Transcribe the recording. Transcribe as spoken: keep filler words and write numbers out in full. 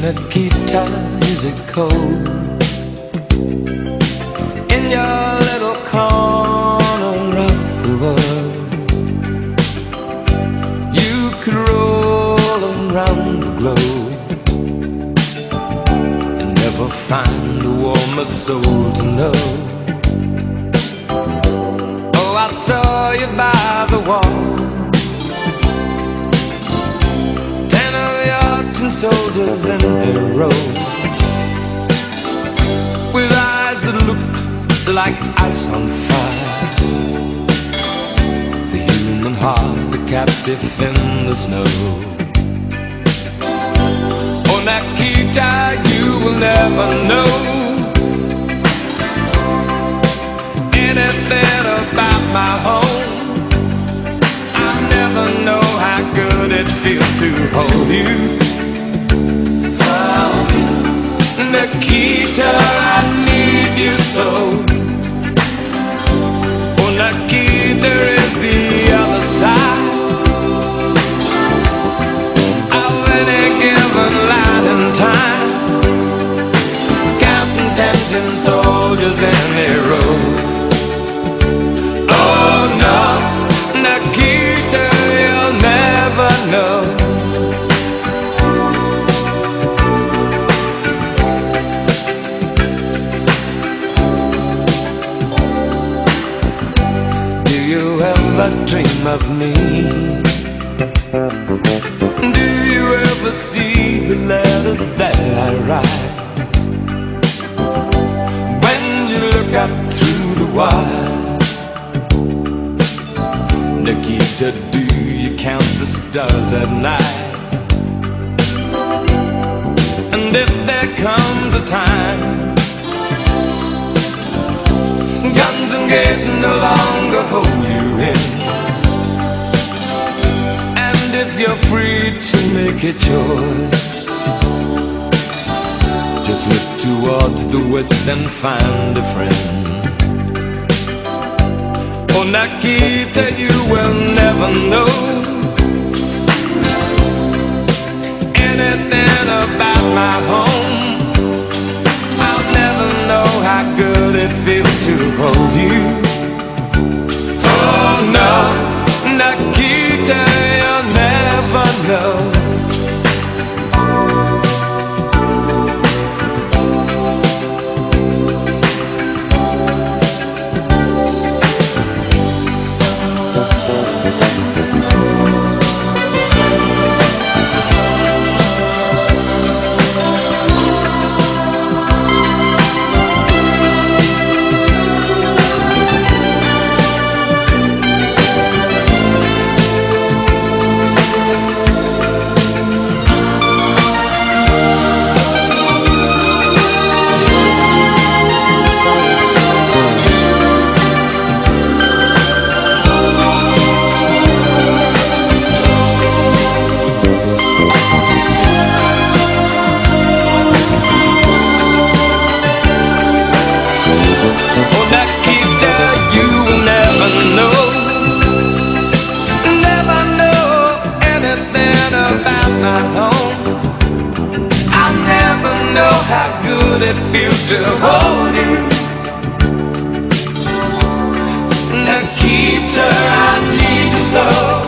Nikita, is it cold in your little corner of the world? You could roll around the globe and never find a warmer soul to know. Oh, I saw you by the wall, soldiers in a row, with eyes that looked like ice on fire. The human heart, a captive in the snow. Oh, Nikita, you will never know anything about my home. I'll never know how good it feels to hold you. Nikita, I need you so. Oh, Nikita is the other side of any given light and time, counting tempting soldiers in a row. Oh no, Nikita, you'll never know. Dream of me? Do you ever see the letters that I write? When you look up through the wire, Nikita, do you count the stars at night? And if there comes a time guns and gates no longer hold you in, and if you're free to make a choice, just look towards the west and find a friend. Oh, Nikita, you will never know anything about my home. I'll never know how good it feels to hold you. Oh no, Nikita, you'll never know. How good it feels to hold you. Nikita, I need you so.